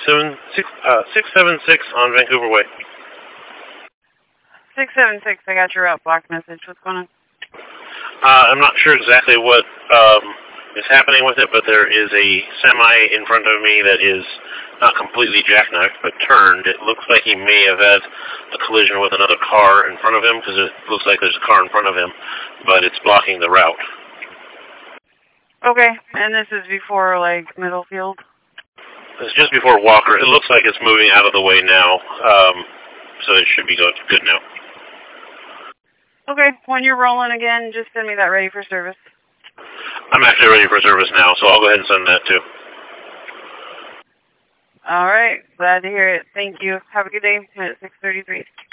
676 on Vancouver Way. 676, I got your route block message. What's going on? I'm not sure exactly what is happening with it, but there is a semi in front of me that is not completely jackknifed, but turned. It looks like he may have had a collision with another car in front of him, because it looks like there's a car in front of him, but it's blocking the route. Okay, and this is before, like, Middlefield? It's just before Walker. It looks like it's moving out of the way now, so it should be good now. Okay, when you're rolling again, just send me that ready for service. I'm actually ready for service now, so I'll go ahead and send that too. All right, glad to hear it. Thank you. Have a good day at 6:33.